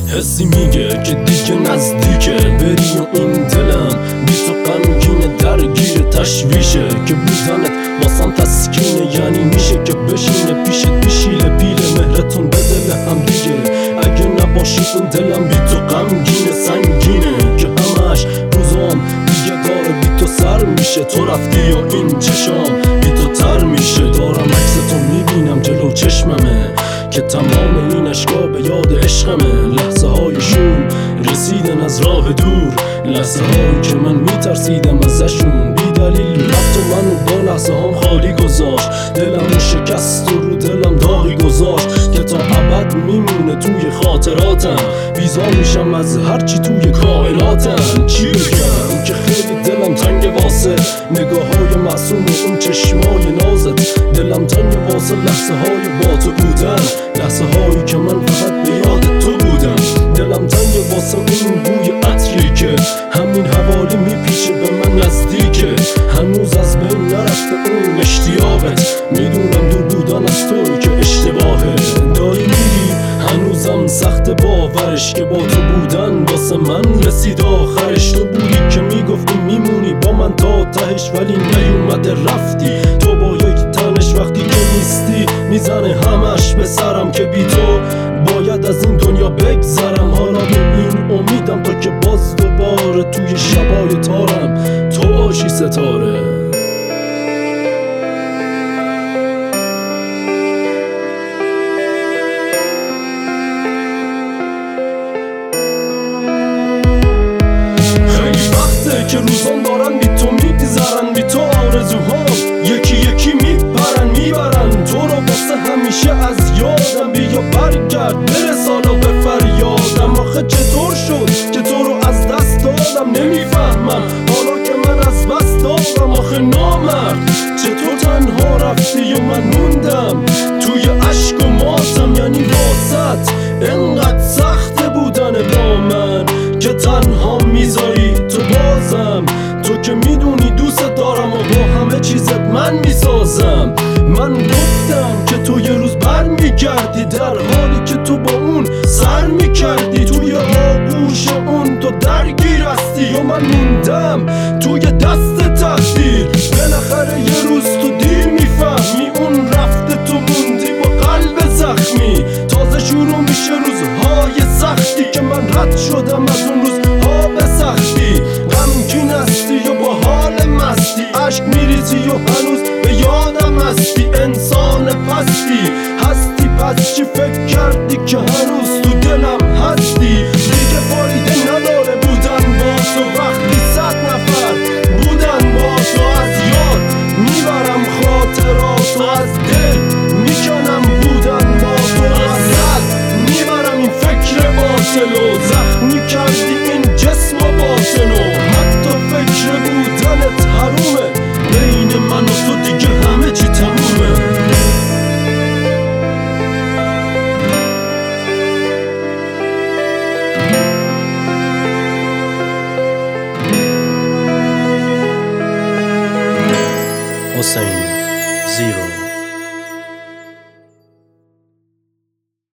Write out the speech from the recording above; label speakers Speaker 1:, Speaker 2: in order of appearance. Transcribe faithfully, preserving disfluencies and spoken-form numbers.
Speaker 1: حسی میگه که دیگه نزدیکه بری و این دلم بی تو غمگینه، درگیر تشویشه که بودنت واسم تسکینه. یعنی میشه که بشینه پیشت بشیله پیله مهرتون به دل هم دیگه. اگه نباشی این دلم بی تو غمگینه سنگینه که همش روزام دیگه داره بی تو سر میشه. تو رفتی و این چشام بی تو تر میشه. دارم عکس تو میبینم جلو چشممه که تمام این اشکا به یاد عشقمه. لحظه هایشون رسیدن از راه دور، لحظه هایی که من میترسیدم ازشون. بی دلیل رفت و منو با لحظه هم خالی گذاشت. دلمو شکست و رو دلم داغی گذاشت که تا ابد میمونه توی خاطراتم. بیزار میشم از هرچی توی کائناتم. چی بگم که خیلی دلم تنگ واسه نگاه های معصوم و اون چشمای نازت. دلم تنگ واسه لحظه های با تو بودن، لحظه هایی که من فقط به یاد تو بودم. دلم تنگ واسه اون بوی عطری که همین حوالی میپیچه به من نزدیکه. هنوز از بین نرفته اون اشتیاقت. میدونم دور بودن از توی که اشتباهه. داری میری هنوزم سخت باورش که با تو بودن واسه من رسید آخرش. تو بودی که میگفتی میمونی با من تا تهش ولی نیومده رفتی. تو با یک تنش وقتی که نیستی میزنه همش به سرم که بی تو باید از این دنیا بگذرم. حالا به این امیدم تا که باز دوباره توی شبای تارم تو باشی ستاره. که روزان دارن بی تو میگذرن، بی تو آرزوهام یکی یکی میپرن میبرن. تو رو واسه همیشه از یادم بیا برگرد برسالا به فریادم. آخه چطور شد که تو رو از دست دادم نمیفهمم حالا که من از بس دارم. آخه نامرد چطور تنها رفتی و من موندم توی عشق و ماتم. یعنی واسط انقدر سخته بودن با من که تنها میذاری تو بازم. تو که میدونی دوست دارم و با همه چیزت من میسازم. من گفتم که تو یه روز بر میگردی در حالی که تو با اون سر میکردی. توی آغوش اون تو درگیر هستی و من موندم توی دست تقدیر. بالاخره یه روز تو دیر میفهمی اون رفته تو موندی با قلب زخمی. تازه شروع میشه روزهای سختی که من رد شدم از اون روزها به سختی. غمگین هستی و با حال مستی عشق میریزی و هنوز به یادم هستی. انسان پستی هستی پس چی فکر کردی که هنوز تو دلم هستی. دیگه فایده نداره بودن با تو وقتی صد نفر بودن با تو. از یاد میبرم خاطرات و از دل میکنم بودن با تو. از دل میبرم این فکر باطل و